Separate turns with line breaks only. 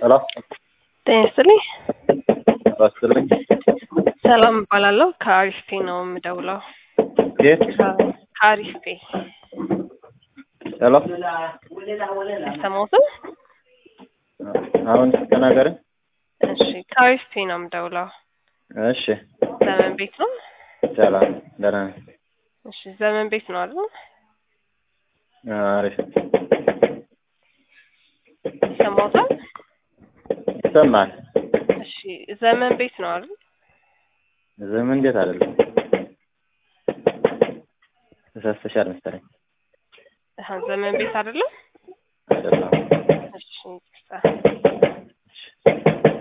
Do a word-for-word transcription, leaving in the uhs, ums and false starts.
ሄሎ
ጤና ይስጥልኝ።
አስተልኝ
ሰላም እባላለሁ። ከአሪስቴ ነው የምደውለው።
የት?
ከአሪስቴ
ሄሎ
ሰሞኑን
አሁን ተናገረ።
እሺ፣ ከአሪስቴ ነው የምደውለው።
እሺ፣
ዘመን ቤት ነው?
ሰላም ደህና ነኝ።
እሺ፣ ዘመን ቤት ነው አይደል?
አሪፍ
ሰሞኑን
ይሰማል።
እሺ፣ ዘመን ቤት ነው አይደል?
ዘመን ቤት አይደለም። ተሳስተሻል መሰለኝ።
አሁን ዘመን ቤት አይደለም?
አይደለም።
እሺ